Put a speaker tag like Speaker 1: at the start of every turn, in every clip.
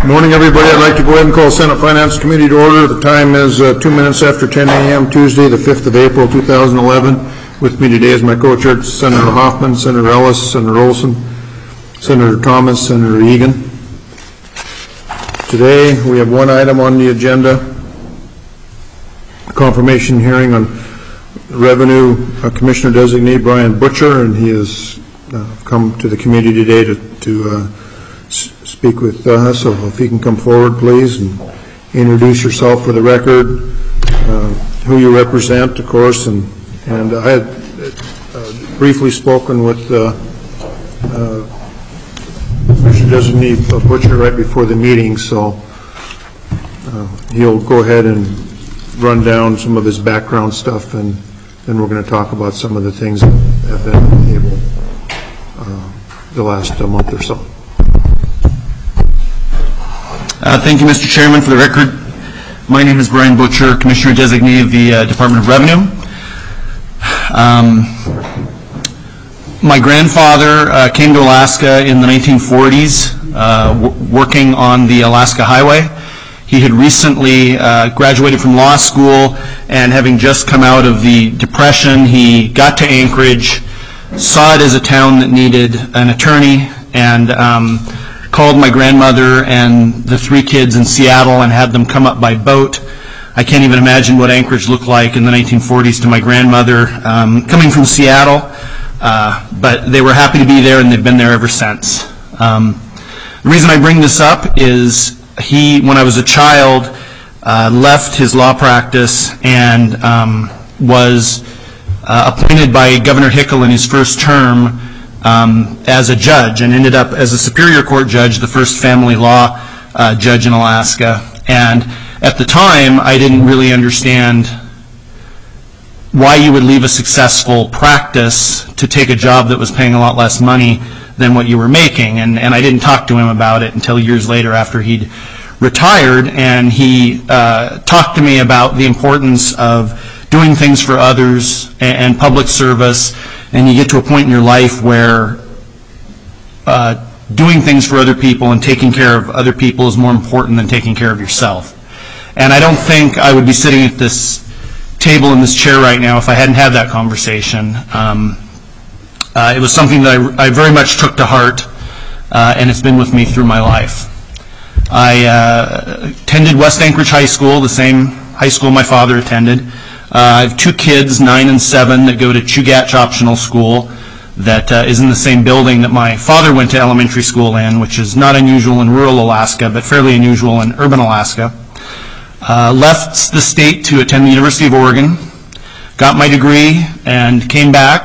Speaker 1: Good morning, everybody. I'd like to go ahead and call Senate Finance Committee to order. The time is 2 minutes after 10 a.m. Tuesday, the 5th of April, 2011. With me today is my co-chair, Senator Hoffman, Senator Ellis, Senator Olson, Senator Thomas, Senator Egan. Today, we have one item on the agenda, a confirmation hearing on Revenue Commissioner Designee Brian Butcher, and he has come to the committee today to speak with us. So if he can come forward, please, and introduce yourself for the record, who you represent, of course, and I had briefly spoken with Commissioner Designee Butcher right before the meeting, so he'll go ahead and run down some of his background stuff, and then we're going to talk about some of the things that have been on the table the last month or so.
Speaker 2: Thank you, Mr. Chairman. For the record, my name is Brian Butcher, Commissioner Designee of the Department of Revenue. My grandfather came to Alaska in the 1940s, working on the Alaska Highway. He had recently graduated from law school, and having just come out of the Depression, he got to Anchorage, saw it as a town that needed an attorney, and called my grandmother and the 3 kids in Seattle and had them come up by boat. I can't even imagine what Anchorage looked like in the 1940s to my grandmother coming from Seattle, but they were happy to be there, and they've been there ever since. The reason I bring this up is he, when I was a child, left his law practice and was appointed by Governor Hickel in his first term as a judge, and ended up as a Superior Court judge, the first family law judge in Alaska. And at the time, I didn't really understand why you would leave a successful practice to take a job that was paying a lot less money than what you were making. And I didn't talk to him about it until years later after he'd retired, and he talked to me about the importance of doing things for others and public service. And you get to a point in your life where doing things for other people and taking care of other people is more important than taking care of yourself. And I don't think I would be sitting at this table in this chair right now if I hadn't had that conversation. It was something that I very much took to heart, and it's been with me through my life. I attended West Anchorage High School, the same high school my father attended. I have 2 kids, 9 and 7, that go to Chugach Optional School that is in the same building that my father went to elementary school in, which is not unusual in rural Alaska, but fairly unusual in urban Alaska. Left the state to attend the University of Oregon, got my degree, and came back.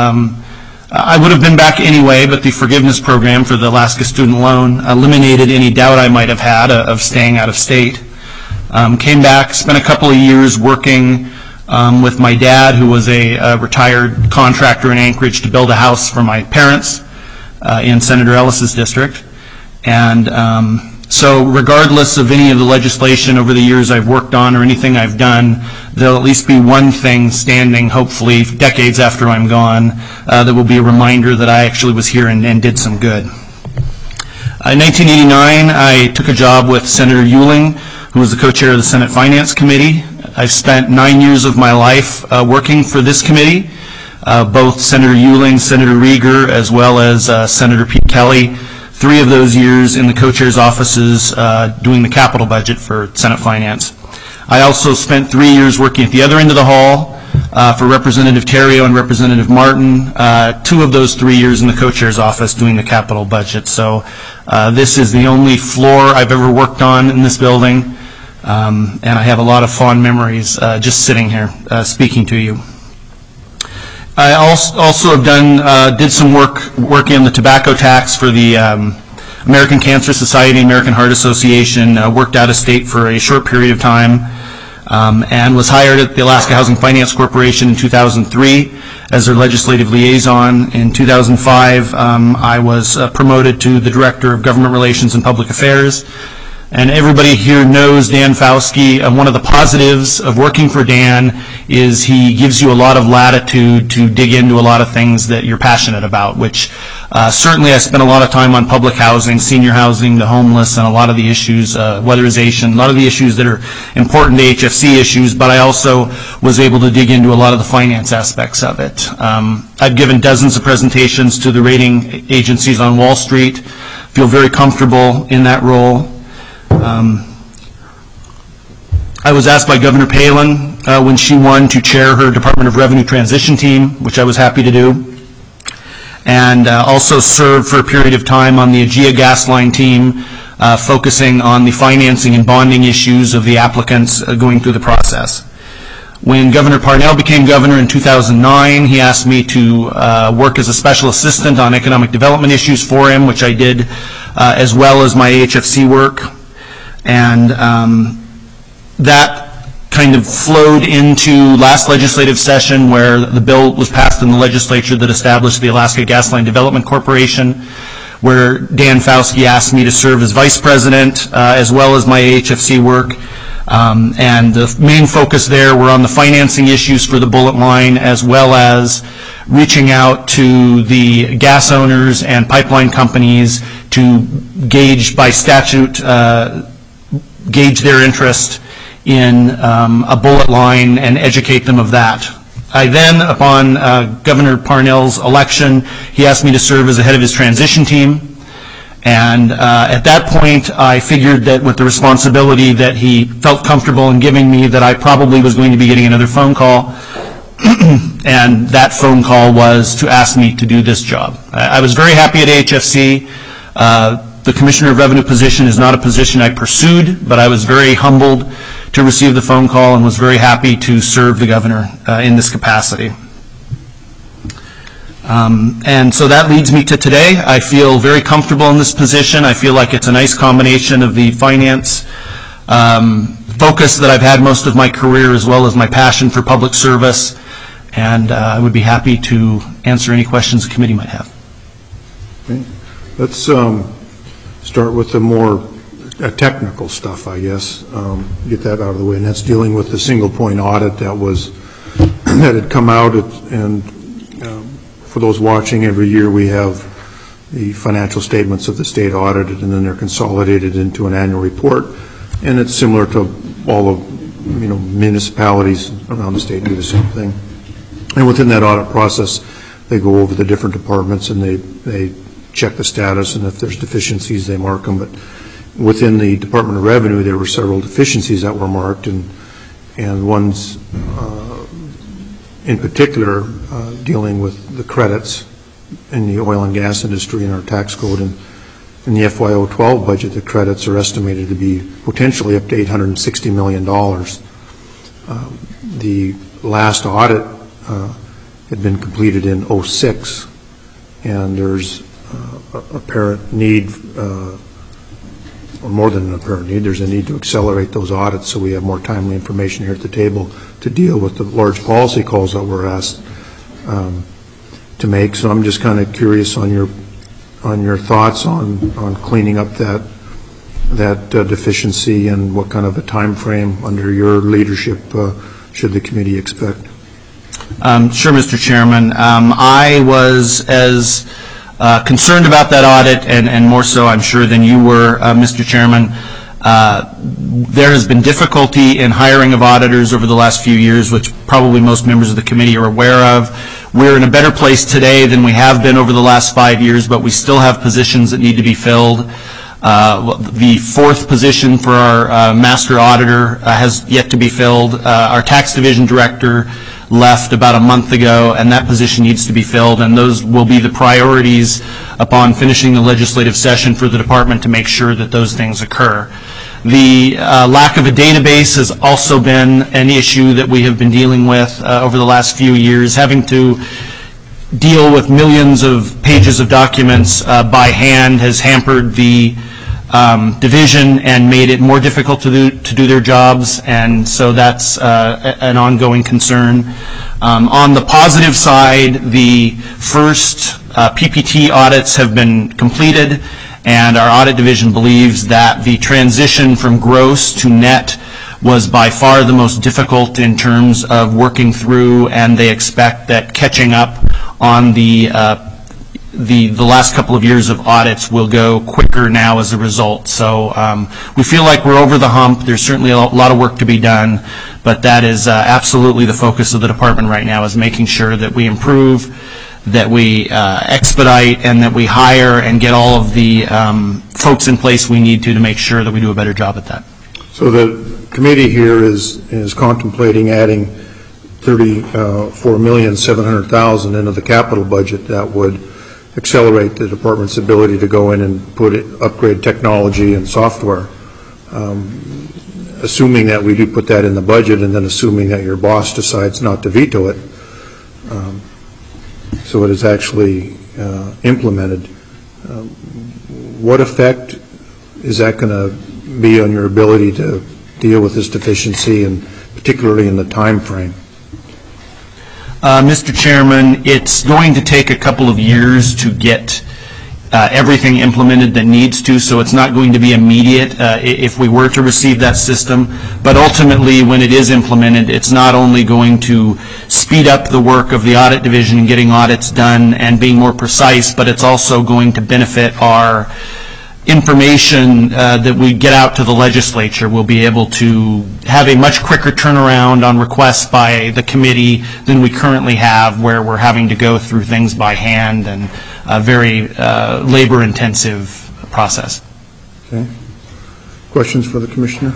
Speaker 2: I would have been back anyway, but the forgiveness program for the Alaska student loan eliminated any doubt I might have had of staying out of state. Came back, spent a couple of years working with my dad, who was a retired contractor in Anchorage, to build a house for my parents in Senator Ellis's district. And so regardless of any of the legislation over the years I've worked on or anything I've done, there'll at least be one thing standing, hopefully decades after I'm gone, that will be a reminder that I actually was here and did some good. In 1989, I took a job with Senator Ewing, who was the co-chair of the Senate Finance Committee. I've spent 9 years of my life working for this committee, both Senator Ewing, Senator Rieger, as well as Senator Pete Kelly. 3 of those years in the co-chair's offices doing the capital budget for Senate Finance. I also spent 3 years working at the other end of the hall for Representative Terrio and Representative Martin, 2 of those 3 years in the co-chair's office doing the capital budget. So this is the only floor I've ever worked on in this building, and I have a lot of fond memories just sitting here speaking to you. I also have did some work in the tobacco tax for the American Cancer Society, American Heart Association, worked out of state for a short period of time, and was hired at the Alaska Housing Finance Corporation in 2003 as their legislative liaison. In 2005, I was promoted to the Director of Government Relations and Public Affairs. And everybody here knows Dan Fauske. One of the positives of working for Dan is he gives you a lot of latitude to dig into a lot of things that you're passionate about, which certainly I spent a lot of time on public housing, senior housing, the homeless, and a lot of the issues, weatherization, a lot of the issues that are important to HFC issues, but I also was able to dig into a lot of the finance aspects of it. I've given dozens of presentations to the rating agencies on Wall Street, feel very comfortable in that role. I was asked by Governor Palin when she won to chair her Department of Revenue transition team, which I was happy to do, and also served for a period of time on the Aegea gas line team, focusing on the financing and bonding issues of the applicants going through the process. When Governor Parnell became governor in 2009, he asked me to work as a special assistant on economic development issues for him, which I did, as well as my HFC work. And that kind of flowed into last legislative session, where the bill was passed in the legislature that established the Alaska Gas Line Development Corporation, where Dan Fauske asked me to serve as vice president, as well as my HFC work. And the main focus there were on the financing issues for the Bullet Line, as well as reaching out to the gas owners and pipeline companies to gauge by statute, gauge their interest in a bullet line and educate them of that. I then, upon Governor Parnell's election, he asked me to serve as the head of his transition team. And at that point, I figured that with the responsibility that he felt comfortable in giving me, that I probably was going to be getting another phone call. And that phone call was to ask me to do this job. I was very happy at HFC. The Commissioner of Revenue position is not a position I pursued, but I was very humbled to receive the phone call and was very happy to serve the governor in this capacity. And so that leads me to today. I feel very comfortable in this position. I feel like it's a nice combination of the finance focus that I've had most of my career, as well as my passion for public service. And I would be happy to answer any questions the committee might have.
Speaker 1: Okay. Let's start with the more technical stuff, I guess. Get that out of the way, and that's dealing with the single point audit that had come out. And for those watching, every year we have the financial statements of the state audited, and then they're consolidated into an annual report. And it's similar to all of municipalities around the state do the same thing. And within that audit process, they go over the different departments and they check the status, and if there's deficiencies, they mark them. But within the Department of Revenue, there were several deficiencies that were marked, and ones in particular dealing with the credits in the oil and gas industry in our tax code. And in the FY012 budget, the credits are estimated to be potentially up to $860 million. The last audit had been completed in 2006, and there's apparent need, or more than an apparent need, there's a need to accelerate those audits so we have more timely information here at the table to deal with the large policy calls that we're asked to make. So I'm just kind of curious on your thoughts on cleaning up that deficiency, and what kind of a time frame under your leadership should the committee expect?
Speaker 2: Sure, Mr. Chairman. I was as concerned about that audit, and more so, I'm sure, than you were, Mr. Chairman. There has been difficulty in hiring of auditors over the last few years, which probably most members of the committee are aware of. We're in a better place today than we have been over the last 5 years, but we still have positions that need to be filled. The fourth position for our master auditor has yet to be filled. Our tax division director left about a month ago, and that position needs to be filled, and those will be the priorities upon finishing the legislative session for the department to make sure that those things occur. The lack of a database has also been an issue that we have been dealing with over the last few years. Having to deal with millions of pages of documents by hand has hampered the division and made it more difficult to do their jobs, and so that's an ongoing concern. On the positive side, the first PPT audits have been completed, And our audit division believes that the transition from gross to net was by far the most difficult in terms of working through, and they expect that catching up on the last couple of years of audits will go quicker now as a result. So we feel like we're over the hump. There's certainly a lot of work to be done, but that is absolutely the focus of the department right now, is making sure that we improve, that we expedite, and that we hire and get all of the folks in place we need to make sure that we do a better job at that.
Speaker 1: So the committee here is contemplating adding $34,700,000 into the capital budget that would accelerate the department's ability to go in and upgrade technology and software. Assuming that we do put that in the budget, and then assuming that your boss decides not to veto it, so it is actually implemented, what effect is that going to be on your ability to deal with this deficiency, and particularly in the time frame?
Speaker 2: Mr. Chairman, it's going to take a couple of years to get everything implemented that needs to, so it's not going to be immediate if we were to receive that system. But ultimately, when it is implemented, it's not only going to speed up the work of the audit division and getting audits done and being more precise, but it's also going to benefit our information that we get out to the legislature. We'll be able to have a much quicker turnaround on requests by the committee than we currently have, where we're having to go through things by hand, and a very labor-intensive process.
Speaker 1: Okay. Questions for the Commissioner?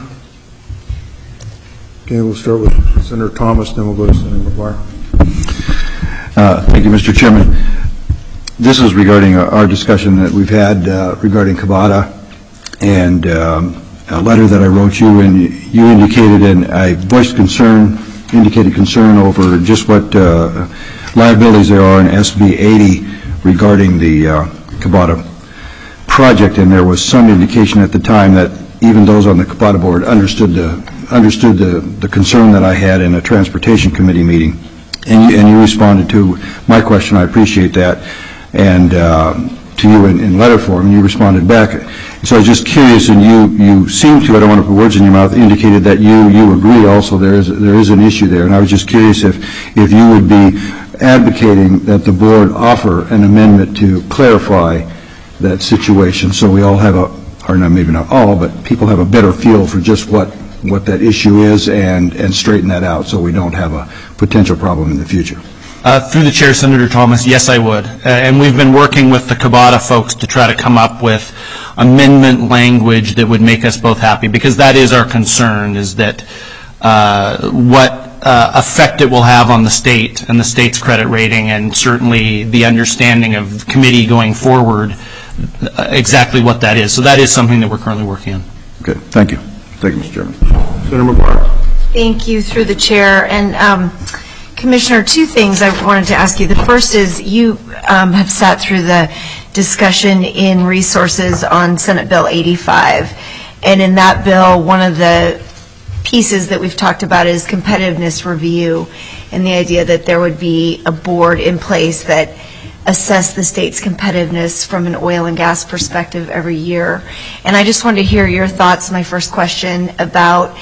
Speaker 1: Okay, we'll start with Senator Thomas, then we'll go to Senator McGuire.
Speaker 3: Thank you, Mr. Chairman. This is regarding our discussion that we've had regarding Kabata, and a letter that I wrote you, and you indicated, and I voiced indicated concern over just what liabilities there are in SB 80 regarding the Kabata project, and there was some indication at the time that even those on the Kabata board understood the concern that I had in a transportation committee meeting, and you responded to my question. I appreciate that. And to you in letter form, and you responded back. So I was just curious, and you seem to, I don't want to put words in your mouth, indicated that you agree also there is an issue there. And I was just curious if you would be advocating that the board offer an amendment to clarify that situation, so we all have or not, maybe not all, but people have a better feel for just what that issue is, and straighten that out so we don't have a potential problem in the future.
Speaker 2: Through the chair, Senator Thomas, yes, I would. And we've been working with the Kabata folks to try to come up with amendment language that would make us both happy, because that is our concern, is that what effect it will have on the state and the state's credit rating, and certainly the understanding of the committee going forward, exactly what that is. So that is something that we're currently working on.
Speaker 3: Okay, thank you. Thank you, Mr. Chairman.
Speaker 1: Senator McGuire.
Speaker 4: Thank you, through the chair. And Commissioner, two things I wanted to ask you. The first is, you have sat through the discussion in resources on Senate Bill 85. And in that bill, one of the pieces that we've talked about is competitiveness review, and the idea that there would be a board in place that assessed the state's competitiveness from an oil and gas perspective every year. And I just wanted to hear your thoughts, my first question, about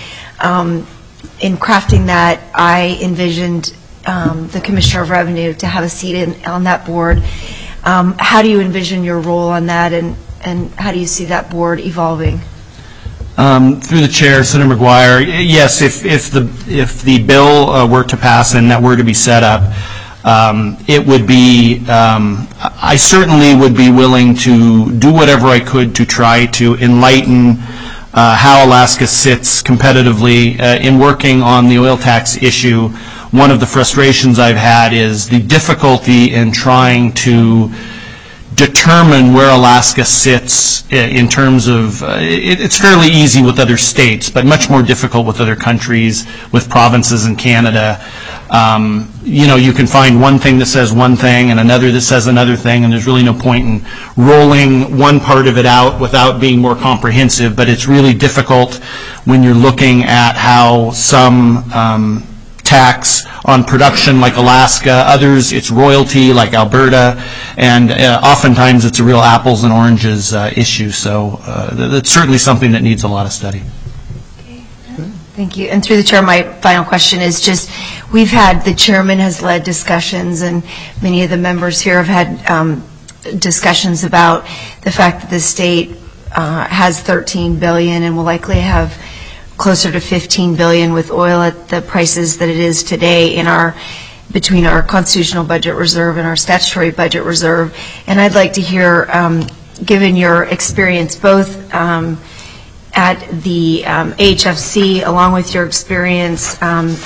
Speaker 4: in crafting that, I envisioned the Commissioner of Revenue to have a seat on that board. How do you envision your role on that, and how do you see that board evolving?
Speaker 2: Through the chair, Senator McGuire, yes, if the bill were to pass and that were to be set up, it would be, I certainly would be willing to do whatever I could to try to enlighten how Alaska sits competitively in working on the oil tax issue. One of the frustrations I've had is the difficulty in trying to determine where Alaska sits in terms of, it's fairly easy with other states, but much more difficult with other countries, with provinces in Canada. You know, you can find one thing that says one thing and another that says another thing, and there's really no point in rolling one part of it out without being more comprehensive. But it's really difficult when you're looking at how some tax on production like Alaska. Others, it's royalty like Alberta. And oftentimes it's a real apples and oranges issue. So that's certainly something that needs a lot of study.
Speaker 4: Thank you. And through the chair, my final question is just, we've had, the chairman has led discussions, and many of the members here have had discussions about the fact that the state has $13 billion and will likely have closer to $15 billion with oil at the prices that it is today between our constitutional budget reserve and our statutory budget reserve. And I'd like to hear, given your experience both at the HFC, along with your experience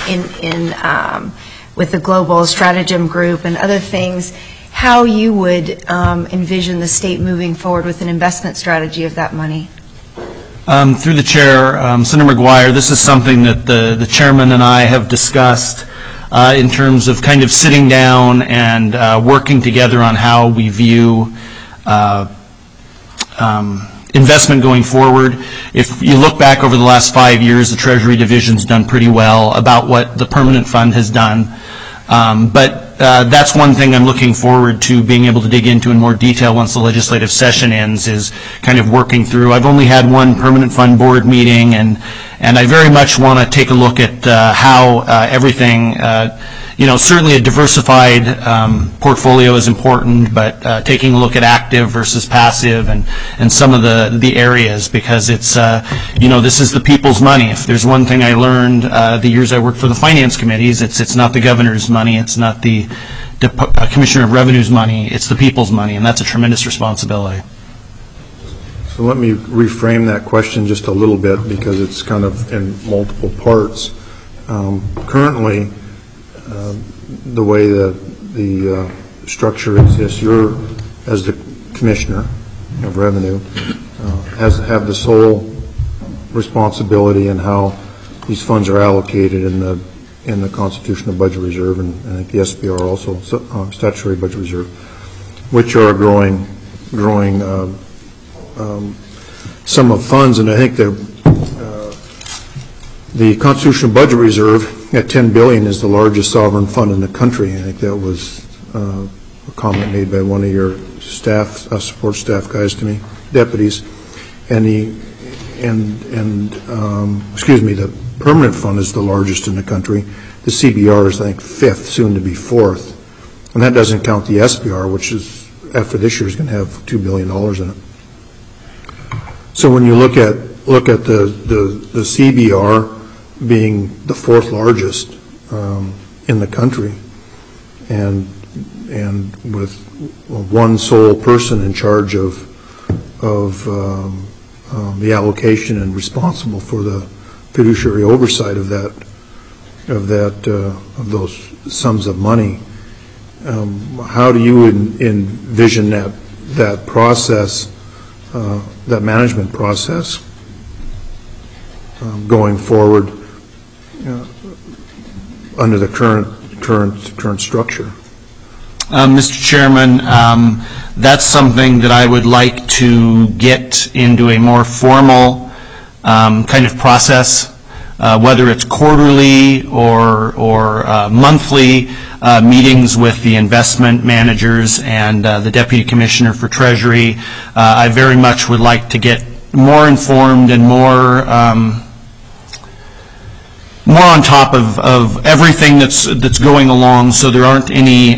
Speaker 4: with the Global Stratagem Group and other things, how you would envision the state moving forward with an investment strategy of that money.
Speaker 2: Through the chair, Senator McGuire, this is something that the chairman and I have discussed in terms of kind of sitting down and working together on how we view investment going forward. If you look back over the last 5 years, the Treasury Division's done pretty well about what the permanent fund has done. But that's one thing I'm looking forward to being able to dig into in more detail once the legislative session ends, is kind of working through. I've only had one permanent fund board meeting, and I very much want to take a look at how everything, certainly a diversified portfolio is important, but taking a look at active versus passive and some of the areas, because it's, this is the people's money. If there's one thing I learned the years I worked for the finance committees, it's not the governor's money, it's not the Commissioner of Revenue's money, it's the people's money, and that's a tremendous responsibility.
Speaker 1: So let me reframe that question just a little bit, because it's kind of in multiple parts. Currently, the way the structure exists, you're, as the Commissioner of Revenue, have the sole responsibility in how these funds are allocated in the Constitutional Budget Reserve, and I think the SBR also, Statutory Budget Reserve, which are a growing sum of funds. And I think the Constitutional Budget Reserve at $10 billion is the largest sovereign fund in the country. I think that was a comment made by one of your staff, support staff guys to me, deputies. And the permanent fund is the largest in the country. The CBR is, I think, fifth, soon to be fourth. And that doesn't count the SBR, which is, after this year, is going to have $2 billion in it. So when you look at the CBR being the fourth largest in the country, and with one sole person in charge of the allocation and responsible for the fiduciary oversight of those sums of money, how do you envision that process, that management process, going forward under the current structure?
Speaker 2: Mr. Chairman, that's something that I would like to get into a more formal kind of process, whether it's quarterly or monthly meetings with the investment managers and the Deputy Commissioner for Treasury. I very much would like to get more informed and more on top of everything that's going along, so there aren't any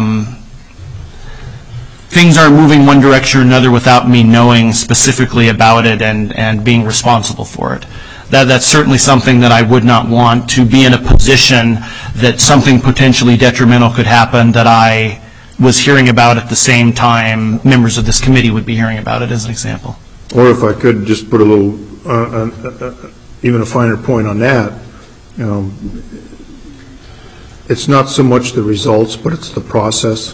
Speaker 2: things aren't moving one direction or another without me knowing specifically about it and being responsible for it. That's certainly something that I would not want to be in a position that something potentially detrimental could happen that I was hearing about at the same time members of this committee would be hearing about it, as an example.
Speaker 1: Or if I could just put a little, even a finer point on that, it's not so much the results, but it's the process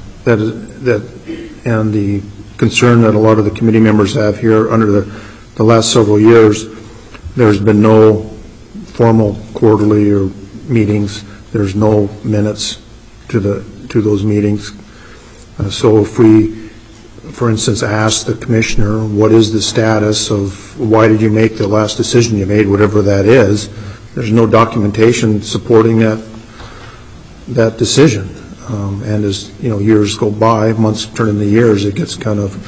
Speaker 1: and the concern that a lot of the committee members have here. Under the last several years, there's been no formal quarterly or meetings. There's no minutes to those meetings. So if we, for instance, ask the commissioner, what is the status of, why did you make the last decision you made, whatever that is, there's no documentation supporting that that decision. And as years go by, months turn into years, it gets kind of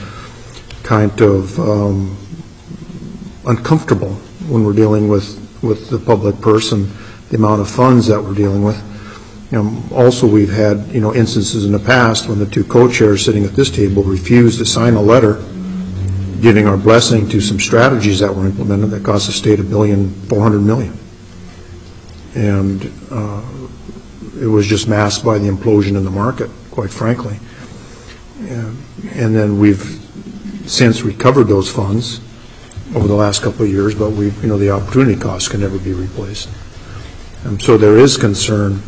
Speaker 1: uncomfortable when we're dealing with the public purse and the amount of funds that we're dealing with. Also, we've had instances in the past when the two co-chairs sitting at this table refused to sign a letter giving our blessing to some strategies that were implemented that cost the state $1,400,000,000. And it was just masked by the implosion in the market, quite frankly. And then we've since recovered those funds over the last couple of years, but the opportunity costs can never be replaced. So there is concern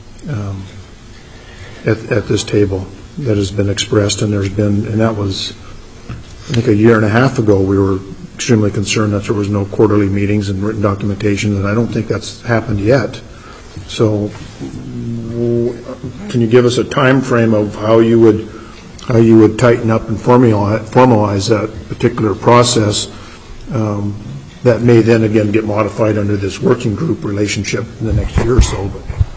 Speaker 1: at this table that has been expressed, and that was, I think, a year and a half ago. We were extremely concerned that there was no quarterly meetings and written documentation, and I don't think that's happened yet. So can you give us a time frame of how you would tighten up and formalize that particular process that may then again get modified under this working group relationship in the next year or so?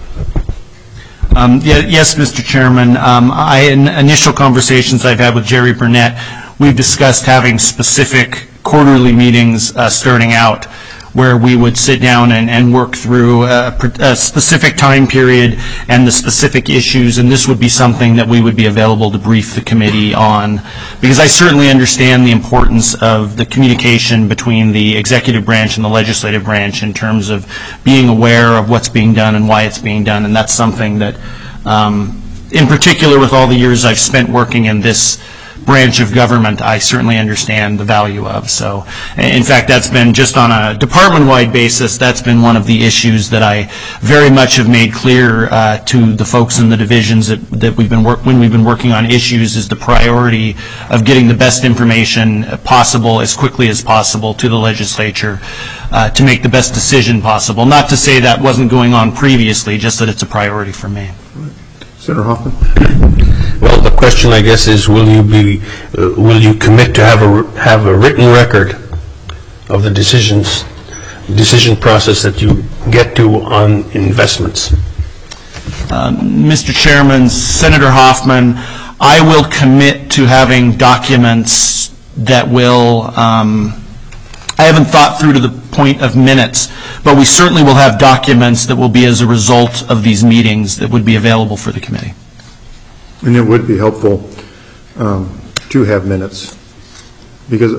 Speaker 2: Yes, Mr. Chairman. In initial conversations I've had with Jerry Burnett, we've discussed having specific quarterly meetings starting out, where we would sit down and work through a specific time period and the specific issues, and this would be something that we would be available to brief the committee on, because I certainly understand the importance of the communication between the executive branch and the legislative branch in terms of being aware of what's being done and why it's being done, and that's something that, in particular with all the years I've spent working in this branch of government, I certainly understand the value of. So, in fact, that's been just on a department-wide basis, that's been one of the issues that I very much have made clear to the folks in the divisions that when we've been working on issues, is the priority of getting the best information possible as quickly as possible to the legislature to make the best decision possible. Not to say that wasn't going on previously, just that it's a priority for me.
Speaker 1: Senator Hoffman.
Speaker 5: Well, the question, I guess, is will you commit to have a written record of the decision process that you get to on investments?
Speaker 2: Mr. Chairman, Senator Hoffman, I will commit to having documents that will, I haven't thought through to the point of minutes, but we certainly will have documents that will be as a result of these meetings that would be available for the committee.
Speaker 1: And it would be helpful to have minutes, because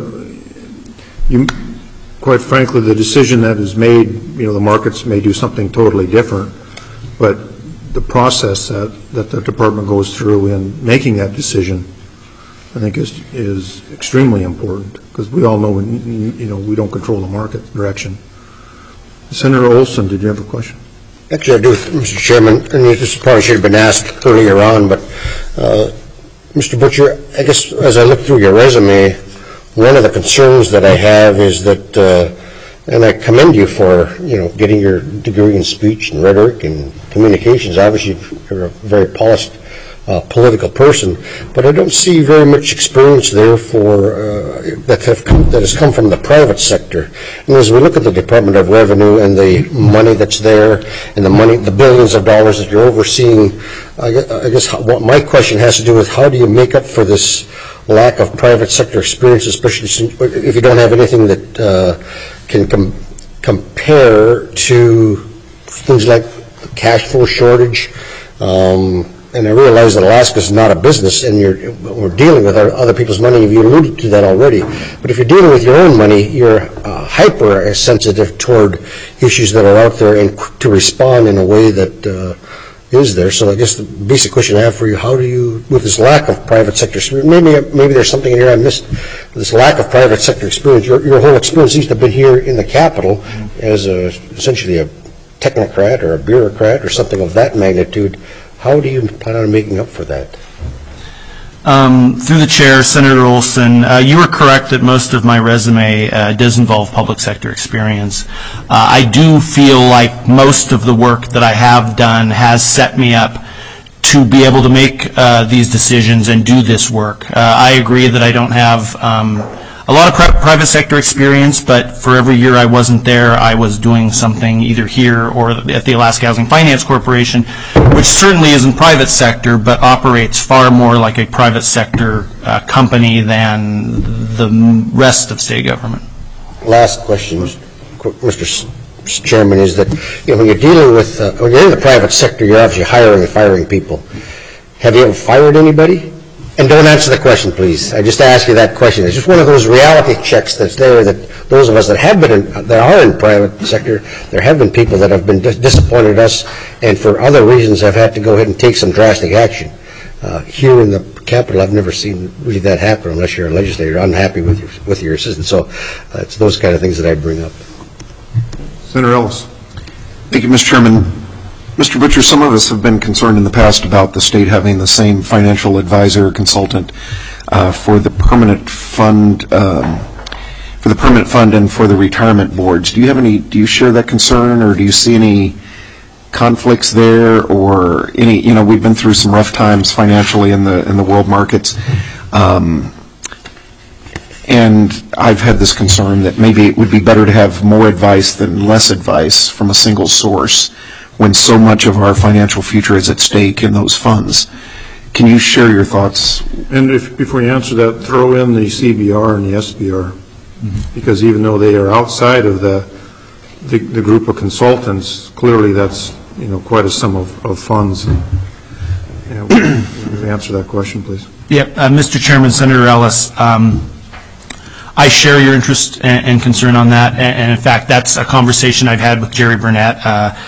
Speaker 1: quite frankly, the decision that is made, the markets may do something totally different, but the process that the department goes through in making that decision, I think is extremely important, because we all know we don't control the market direction. Senator Olson, did you have a question?
Speaker 6: Actually, I do, Mr. Chairman, and this probably should have been asked earlier on, but Mr. Butcher, I guess as I look through your resume, one of the concerns that I have is that, and I commend you for, getting your degree in speech and rhetoric and communications. Obviously, you're a very polished political person, but I don't see very much experience there that has come from the private sector. And as we look at the Department of Revenue and the money that's there and the billions of dollars that you're overseeing, I guess what my question has to do with how do you make up for this lack of private sector experience, especially if you don't have anything that can compare to things like cash flow shortage. And I realize that Alaska is not a business, and we're dealing with other people's money. You alluded to that already. But if you're dealing with your own money, you're hyper sensitive toward issues that are out there and to respond in a way that is there. So I guess the basic question I have for you: how do you, with this lack of private sector experience, maybe there's something in here I missed. This lack of private sector experience, your whole experience seems to have been here in the Capitol as essentially a technocrat or a bureaucrat or something of that magnitude. How do you plan on making up for that?
Speaker 2: Through the chair, Senator Olson, you are correct that most of my resume does involve public sector experience. I do feel like most of the work that I have done has set me up to be able to make these decisions and do this work. I agree that I don't have a lot of private sector experience, but for every year I wasn't there, I was doing something either here or at the Alaska Housing Finance Corporation, which certainly isn't private sector, but operates far more like a private sector company than the rest of state government.
Speaker 6: Last question, Mr. Chairman, is that when you're dealing with, when you're in the private sector, you're obviously hiring and firing people. Have you ever fired anybody? And don't answer the question, please. I just asked you that question. It's just one of those reality checks that's there that those of us that have been that are in private sector, there have been people that have been disappointed us, and for other reasons have had to go ahead and take some drastic action. Here in the Capitol, I've never seen really that happen unless you're a legislator unhappy with your assistant. So it's those kind of things that I bring up.
Speaker 1: Senator Ellis.
Speaker 7: Thank you, Mr. Chairman. Mr. Butcher, some of us have been concerned in the past about the state having the same financial advisor or consultant for the permanent fund, and for the retirement boards. Do you share that concern, or do you see any conflicts there, or any? We've been through some rough times financially in the world markets, and I've had this concern that maybe it would be better to have more advice than less advice from a single source, when so much of our financial future is at stake in those funds. Can you share your thoughts?
Speaker 1: And before you answer that, throw in the CBR and the SBR, because even though they are outside of the group of consultants, clearly that's quite a sum of funds. Answer that question, please.
Speaker 2: Yeah, Mr. Chairman, Senator Ellis, I share your interest and concern on that, and in fact, that's a conversation I've had with Jerry Burnett.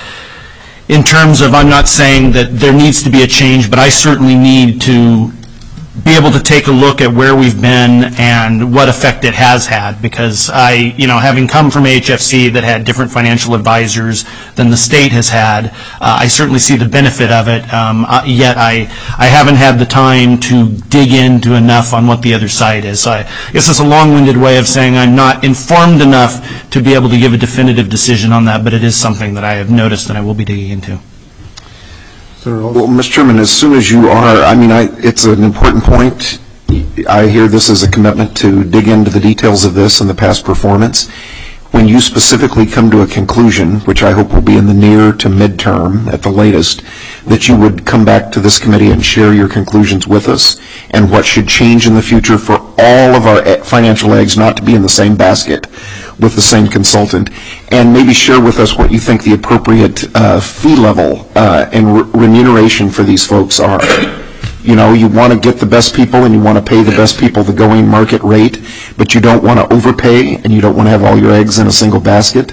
Speaker 2: In terms of, I'm not saying that there needs to be a change, but I certainly need to be able to take a look at where we've been and what effect it has had, because having come from HFC that had different financial advisors than the state has had, I certainly see the benefit of it, yet I haven't had the time to dig into enough on what the other side is. So I guess it's a long-winded way of saying I'm not informed enough to be able to give a definitive decision on that, but it is something that I have noticed and I will be digging into.
Speaker 7: Well, Mr. Chairman, as soon as you are, it's an important point. I hear this as a commitment to dig into the details of this and the past performance. When you specifically come to a conclusion, which I hope will be in the near to midterm at the latest, that you would come back to this committee and share your conclusions with us and what should change in the future for all of our financial eggs not to be in the same basket with the same consultant, and maybe share with us what you think the appropriate fee level and remuneration for these folks are. You want to get the best people and you want to pay the best people the going market rate, but you don't want to overpay and you don't want to have all your eggs in a single basket.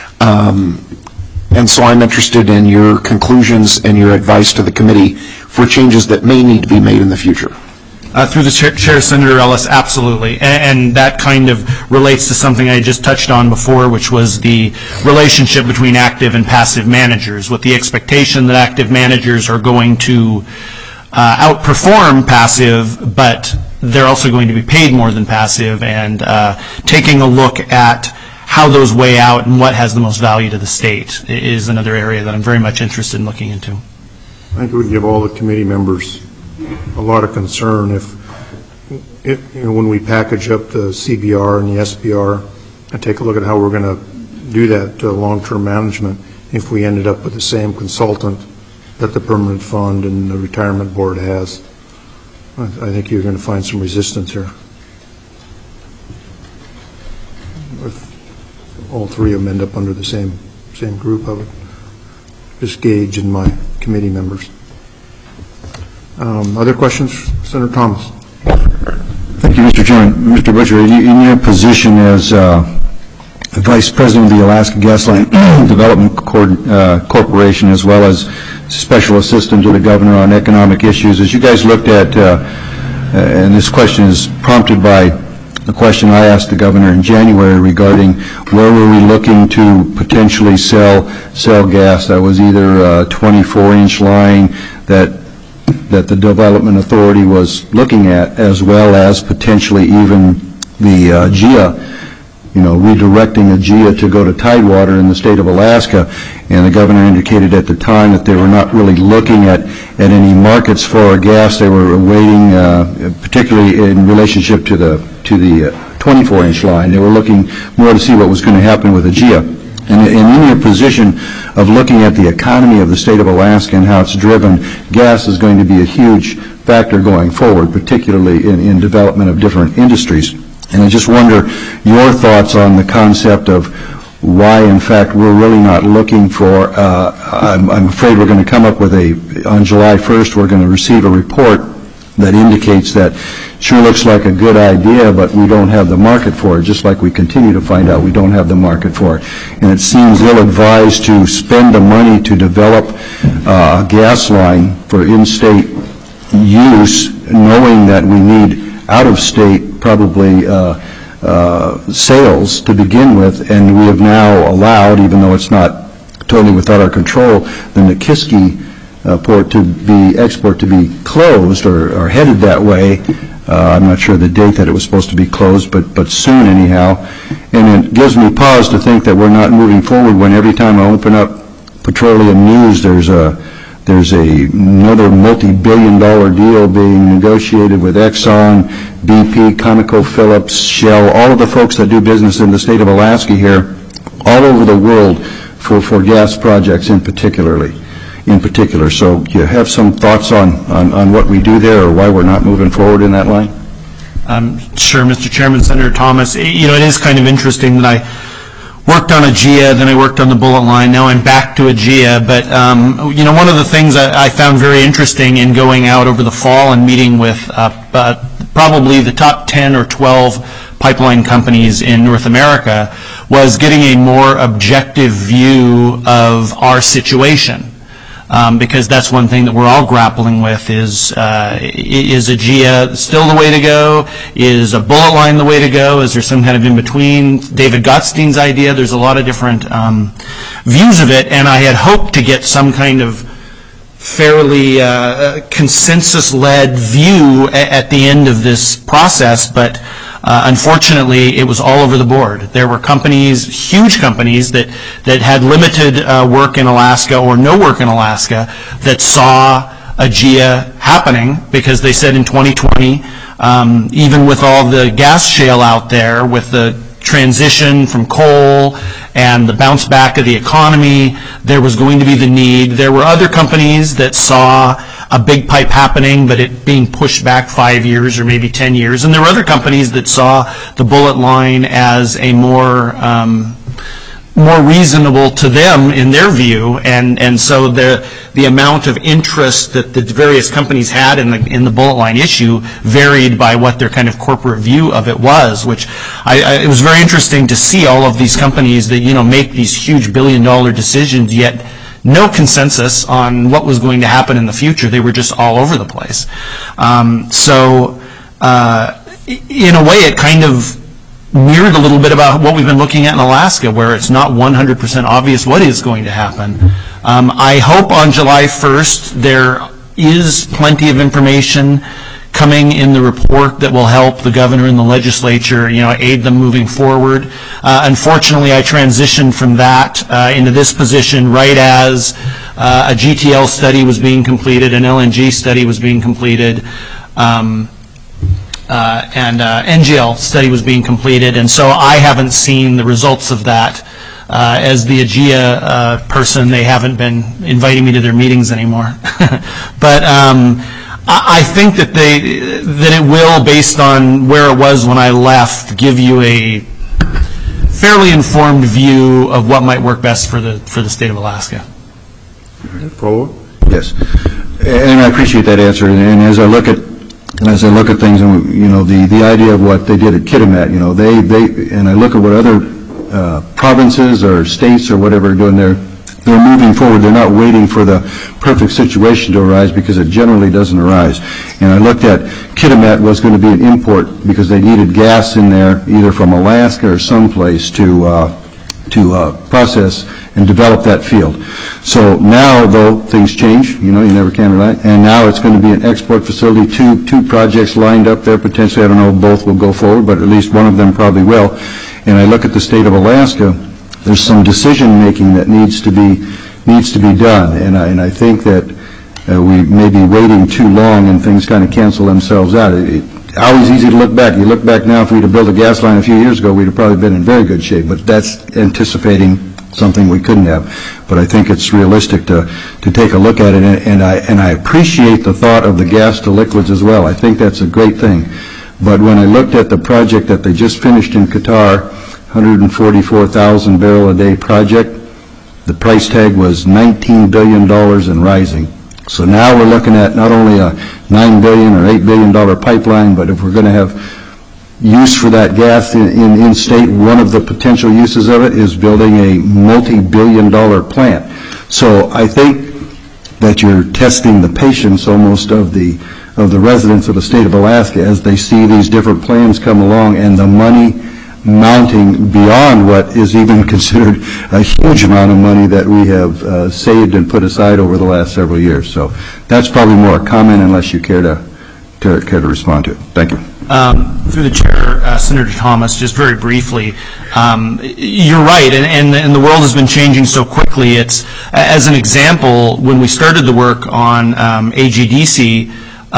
Speaker 7: And so I'm interested in your conclusions and your advice to the committee for changes that may need to be made in the future.
Speaker 2: Through the chair, Senator Ellis, absolutely. And that kind of relates to something I just touched on before, which was the relationship between active and passive managers, with the expectation that active managers are going to outperform passive, but they're also going to be paid more than passive, and taking a look at how those weigh out and what has the most value to the state is another area that I'm very much interested in looking into.
Speaker 1: I think it would give all the committee members a lot of concern if when we package up the CBR and the SBR and take a look at how we're going to do that long-term management, if we ended up with the same consultant that the permanent fund and the retirement board has. I think you're going to find some resistance here. If all three of them end up under the same group, I would just gauge in my committee members. Other questions? Senator Thomas.
Speaker 3: Thank you, Mr. Chairman. Mr. Butcher, in your position as Vice President of the Alaska Gasline Development Corporation, as well as Special Assistant to the Governor on Economic Issues, as you guys looked at, and this question is prompted by the question I asked the Governor in January regarding where were we looking to potentially sell gas that was either a 24-inch line that the Development Authority was looking at, as well as potentially even the GIA, redirecting a GIA to go to Tidewater in the state of Alaska. And the Governor indicated at the time that they were not really looking at any markets for our gas. They were waiting, particularly in relationship to the 24-inch line. They were looking more to see what was going to happen with AGEA. And in your position of looking at the economy of the state of Alaska and how it's driven, gas is going to be a huge factor going forward, particularly in development of different industries. And I just wonder your thoughts on the concept of why, in fact, we're really not looking for, I'm afraid we're going to come up with on July 1st, we're going to receive a report that indicates that sure looks like a good idea, but we don't have the market for it, just like we continue to find out we don't have the market for it. And it seems ill-advised to spend the money to develop a gas line for in-state use, knowing that we need out-of-state probably sales to begin with, and we have now allowed, even though it's not totally without our control, the Nikiski export to be closed or headed that way. I'm not sure the date that it was supposed to be closed, but soon anyhow. And it gives me pause to think that we're not moving forward when every time I open up petroleum news, there's another multi-billion-dollar deal being negotiated with Exxon, BP, ConocoPhillips, Shell, all of the folks that do business in the state of Alaska here, all over the world for gas projects in particular. So do you have some thoughts on what we do there or why we're not moving forward in that line?
Speaker 2: Sure, Mr. Chairman, Senator Thomas. It is kind of interesting that I worked on AGEA, then I worked on the Bullet Line, now I'm back to AGEA. But, one of the things I found very interesting in going out over the fall and meeting with probably the top 10 or 12 pipeline companies in North America was getting a more objective view of our situation. Because that's one thing that we're all grappling with is AGEA still the way to go? Is a Bullet Line the way to go? Is there some kind of in-between? David Gottstein's idea, there's a lot of different views of it, and I had hoped to get some kind of fairly consensus-led view at the end of this process, but unfortunately, it was all over the board. There were companies, huge companies, that had limited work in Alaska or no work in Alaska that saw AGEA happening because they said in 2020, even with all the gas shale out there, with the transition from coal and the bounce back of the economy, there was going to be the need. There were other companies that saw a big pipe happening, but it being pushed back 5 years or maybe 10 years. And there were other companies that saw the Bullet Line as a more reasonable to them in their view. And so the amount of interest that the various companies had in the Bullet Line issue varied by what their kind of corporate view of it was, which it was very interesting to see all of these companies that, make these huge billion-dollar decisions, yet no consensus on what was going to happen in the future. They were just all over the place. So in a way, it kind of mirrored a little bit about what we've been looking at in Alaska, where it's not 100% obvious what is going to happen. I hope on July 1st there is plenty of information coming in the report that will help the governor and the legislature, aid them moving forward. Unfortunately, I transitioned from that into this position right as a GTL study was being completed, an LNG study was being completed, and NGL study was being completed, and so I haven't seen the results of that. As the AGEA person, they haven't been inviting me to their meetings anymore. But I think that it will, based on where it was when I left, give you a fairly informed view of what might work best for the state of Alaska.
Speaker 1: Follow-up?
Speaker 3: Yes, and I appreciate that answer. And as I look at things, and the idea of what they did at Kitimat, and I look at what other provinces or states or whatever are doing there. They're moving forward. They're not waiting for the perfect situation to arise, because it generally doesn't arise. And I looked at Kitimat was going to be an import because they needed gas in there, either from Alaska or someplace to process and develop that field. So now, though, things change. You never can rely. And now it's going to be an export facility. Two projects lined up there potentially. I don't know if both will go forward, but at least one of them probably will. And I look at the state of Alaska. There's some decision making that needs to be done, and I think that we may be waiting too long and things kind of cancel themselves out. always easy to look back. You look back now, if we'd have built a gas line a few years ago, we'd have probably been in very good shape, but that's anticipating something we couldn't have. But I think it's realistic to take a look at it, and I appreciate the thought of the gas to liquids as well. I think that's a great thing. But when I looked at the project that they just finished in Qatar, 144,000 barrel a day project, the price tag was $19 billion and rising. So now we're looking at not only a $9 billion or $8 billion pipeline, but if we're going to have use for that gas in state, one of the potential uses of it is building a multi-billion-dollar plant. So I think that you're testing the patience almost of the residents of the state of Alaska as they see these different plans come along and the money mounting beyond what is even considered a huge amount of money that we have saved and put aside over the last several years. So that's probably more a comment unless you care to respond to it. Thank you.
Speaker 2: Through the chair, Senator Thomas, just very briefly, you're right, and the world has been changing so quickly. It's, as an example, when we started the work on AGDC,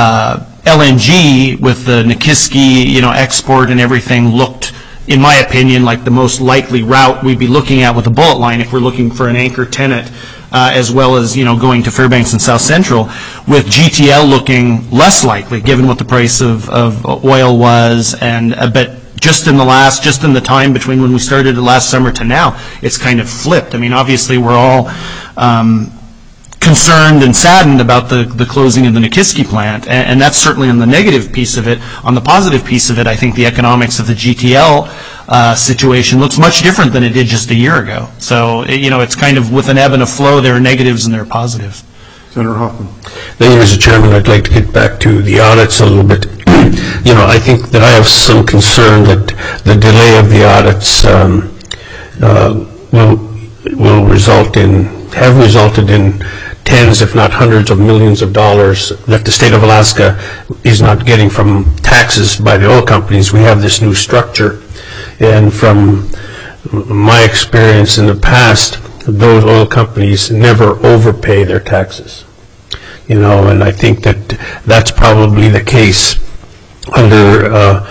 Speaker 2: LNG with the Nikiski, export and everything looked, in my opinion, like the most likely route we'd be looking at with a bullet line if we're looking for an anchor tenant, as well as going to Fairbanks and South Central, with GTL looking less likely given what the price of oil was, and but just in the time between when we started it last summer to now, it's kind of flipped. I mean, obviously we're all concerned and saddened about the closing of the Nikiski plant, and that's certainly on the negative piece of it. On the positive piece of it, I think the economics of the GTL situation looks much different than it did just a year ago. So, it's kind of with an ebb and a flow. There are negatives and there are positives.
Speaker 1: Senator Hoffman.
Speaker 5: Thank you, Mr. Chairman. I'd like to get back to the audits a little bit. I think that I have some concern that the delay of the audits will have resulted in tens, if not hundreds of millions of dollars that the state of Alaska is not getting from taxes by the oil companies. We have this new structure, and from my experience in the past, those oil companies never overpay their taxes. And I think that that's probably the case under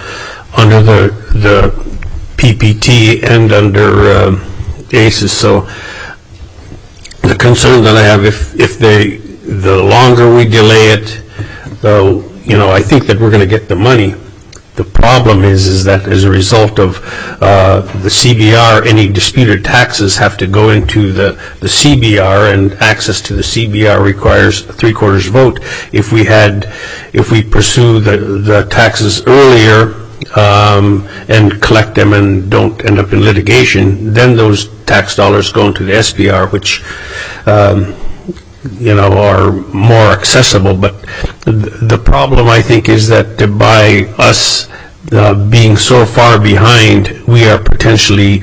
Speaker 5: the PPT and under ACES. So the concern that I have, the longer we delay it, I think that we're going to get the money. The problem is that as a result of the CBR, any disputed taxes have to go into the CBR, and access to the CBR requires a 3/4 vote. If we pursue the taxes earlier and collect them and don't end up in litigation, then those tax dollars go into the SBR, which are more accessible. But the problem, I think, is that by us being so far behind, we are potentially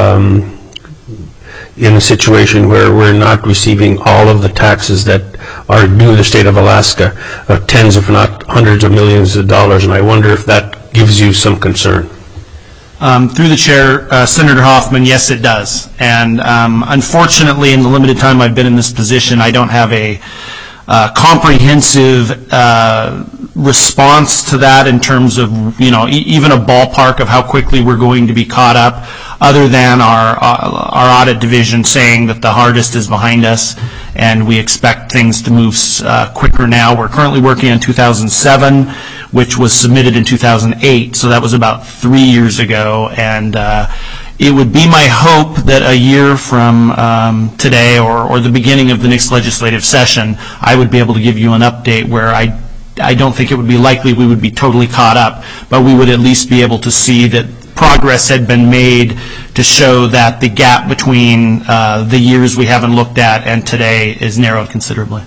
Speaker 5: in a situation where we're not receiving all of the taxes that are due the state of Alaska, tens if not hundreds of millions of dollars, and I wonder if that gives you some concern.
Speaker 2: Through the chair, Senator Hoffman, yes, it does. And unfortunately, in the limited time I've been in this position, I don't have a comprehensive response to that in terms of, even a ballpark of how quickly we're going to be caught up, other than our audit division saying that the hardest is behind us and we expect things to move quicker now. We're currently working on 2007, which was submitted in 2008, so that was about 3 years ago, and it would be my hope that a year from today or the beginning of the next legislative session, I would be able to give you an update where I don't think it would be likely we would be totally caught up, but we would at least be able to see that progress had been made to show that the gap between the years we haven't looked at and today is narrowed considerably.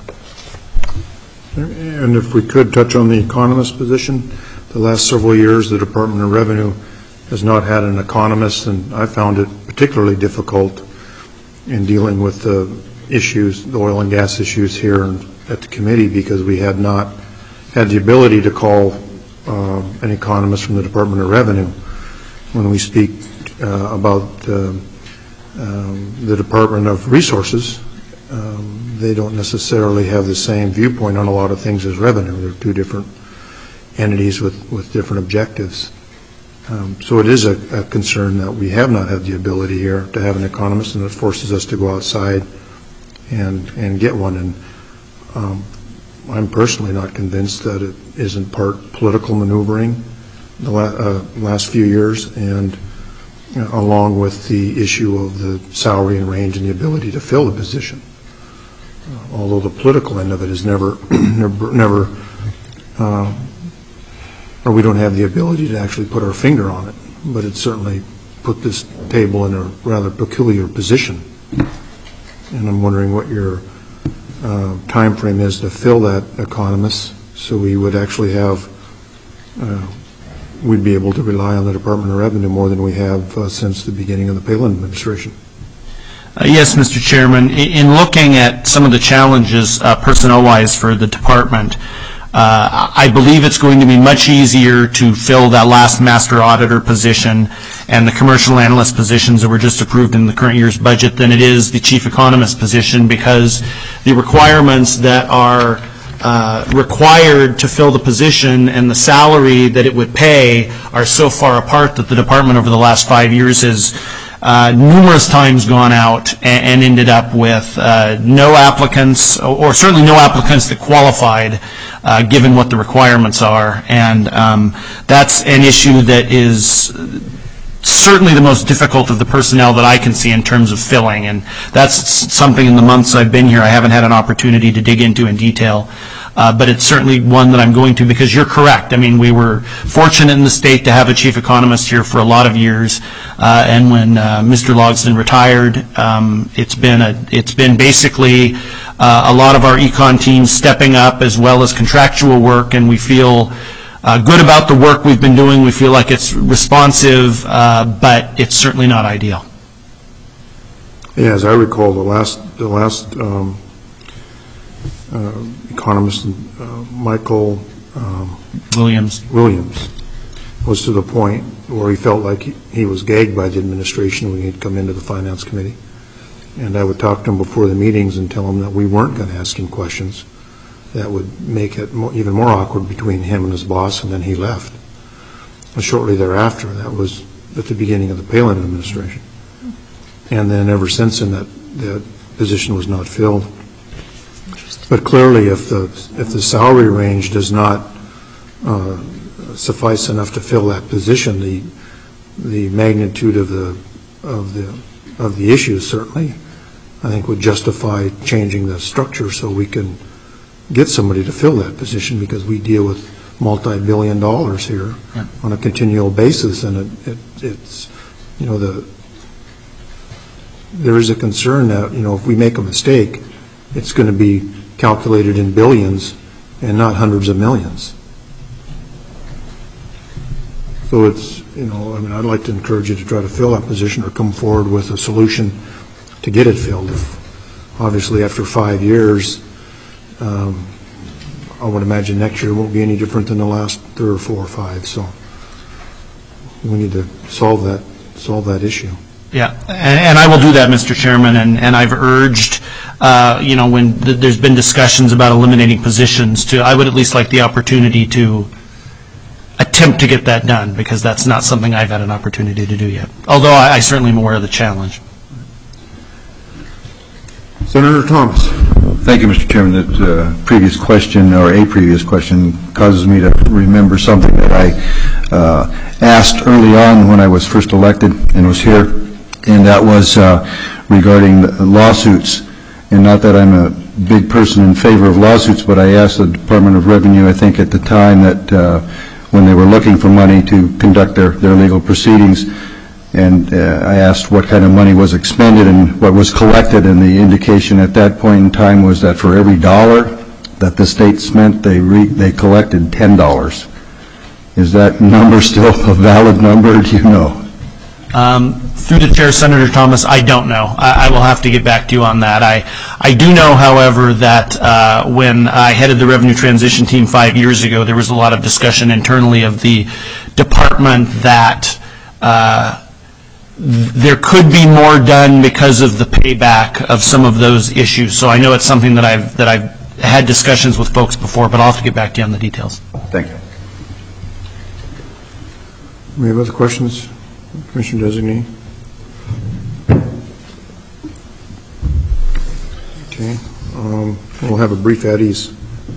Speaker 1: And if we could touch on the economist position, the last several years the Department of Revenue has not had an economist, and I found it particularly difficult in dealing with the issues, the oil and gas issues here at the committee, because we had not had the ability to call an economist from the Department of Revenue when we speak about the Department of Resources. They don't necessarily have the same viewpoint on a lot of things as revenue. They're two different entities with different objectives. So it is a concern that we have not had the ability here to have an economist, and it forces us to go outside and get one. And I'm personally not convinced that it isn't part political maneuvering the last few years, and along with the issue of the salary and range and the ability to fill the position. Although the political end of it is never, or we don't have the ability to actually put our finger on it, but it certainly put this table in a rather peculiar position. And I'm wondering what your time frame is to fill that economist, so we would actually have, we'd be able to rely on the Department of Revenue more than we have since the beginning of the Palin administration.
Speaker 2: Yes, Mr. Chairman. In looking at some of the challenges personnel-wise for the department, I believe it's going to be much easier to fill that last master auditor position and the commercial analyst positions that were just approved in the current year's budget than it is the chief economist position, because the requirements that are required to fill the position and the salary that it would pay are so far apart that the department over the last 5 years has numerous times gone out and ended up with no applicants, or certainly no applicants that qualified, given what the requirements are. And that's an issue that is certainly the most difficult of the personnel that I can see in terms of filling. And that's something in the months I've been here I haven't had an opportunity to dig into in detail. But it's certainly one that I'm going to, because you're correct. I mean, we were fortunate in the state to have a chief economist here for a lot of years, and when Mr. Logsdon retired, it's been basically a lot of our econ teams stepping up as well as contractual work, and we feel good about the work we've been doing. We feel like it's responsive, but it's certainly not ideal.
Speaker 1: Yeah, as I recall, the last economist, Michael
Speaker 2: Williams
Speaker 1: was to the point where he felt like he was gagged by the administration when he'd come into the Finance Committee. And I would talk to him before the meetings and tell him that we weren't going to ask him questions that would make it even more awkward between him and his boss, and then he left. And shortly thereafter, that was at the beginning of the Palin administration. And then ever since then, that position was not filled. But clearly, if the salary range does not suffice enough to fill that position, the magnitude of the issue certainly, I think, would justify changing the structure so we can get somebody to fill that position, because we deal with multi-billion dollars here on a continual basis, and it's there is a concern that if we make a mistake, it's going to be calculated in billions and not hundreds of millions. So it's, I'd like to encourage you to try to fill that position or come forward with a solution to get it filled. Obviously, after 5 years, I would imagine next year won't be any different than the last 3 or 4 or 5. So we need to solve that issue.
Speaker 2: Yeah, and I will do that, Mr. Chairman, and I've urged, when there's been discussions about eliminating positions, I would at least like the opportunity to attempt to get that done, because that's not something I've had an opportunity to do yet, although I certainly am aware of the challenge.
Speaker 1: Senator Thomas.
Speaker 3: Thank you, Mr. Chairman. That previous question, or a previous question, causes me to remember something that I asked early on when I was first elected and was here, and that was regarding lawsuits. And not that I'm a big person in favor of lawsuits, but I asked the Department of Revenue, I think at the time, that when they were looking for money to conduct their legal proceedings, and I asked what kind of money was expended and what was collected, and the indication at that point in time was that for every dollar that the state spent, they collected $10. Is that number still a valid number, or do you know?
Speaker 2: Through the chair, Senator Thomas, I don't know. I will have to get back to you on that. I do know, however, that when I headed the revenue transition team 5 years ago, there was a lot of discussion internally of the department that there could be more done because of the payback of some of those issues. So I know it's something that I've had discussions with folks before, but I'll have to get back to you on the details.
Speaker 3: Thank you.
Speaker 1: We have other questions? Commissioner Designee? Okay. We'll have a brief at ease.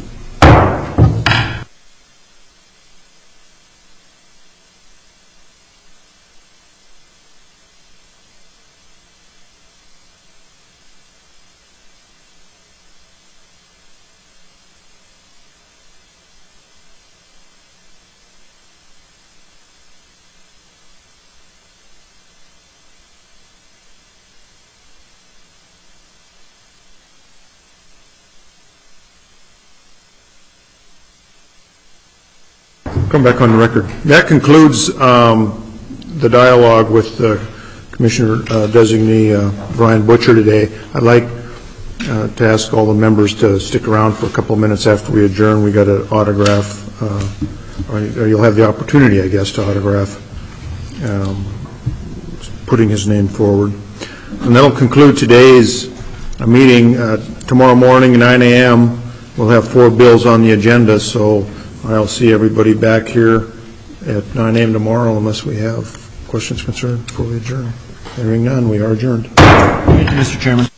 Speaker 1: Come back on the record. That concludes the dialogue with Commissioner Designee Brian Butcher today. I'd like to ask all the members to stick around for a couple of minutes after we adjourn. We got an autograph, or you'll have the opportunity, I guess, to autograph, putting his name forward. And that'll conclude today's meeting. Tomorrow morning, 9 a.m., we'll have 4 bills on the agenda, so I'll see everybody back here at 9 a.m. tomorrow unless we have questions, concerns before we adjourn. Hearing none, we are adjourned.
Speaker 2: Thank you, Mr. Chairman.